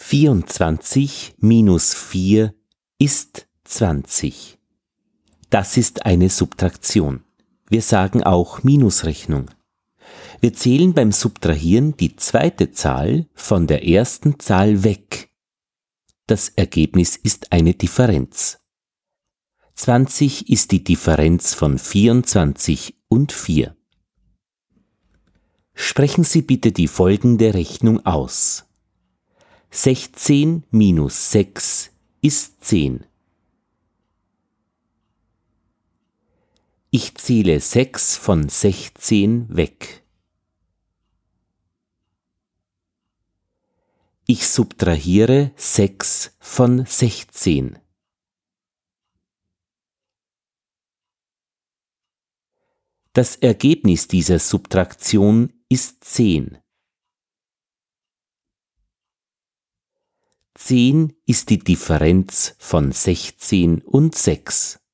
24 minus 4 ist 20. Das ist eine Subtraktion. Wir sagen auch Minusrechnung. Wir zählen beim Subtrahieren die zweite Zahl von der ersten Zahl weg. Das Ergebnis ist eine Differenz. 20 ist die Differenz von 24 und 4. Sprechen Sie bitte die folgende Rechnung aus. 16 minus 6 ist 10. Ich zähle 6 von 16 weg. Ich subtrahiere 6 von 16. Das Ergebnis dieser Subtraktion ist 10. 10 ist die Differenz von 16 und 6.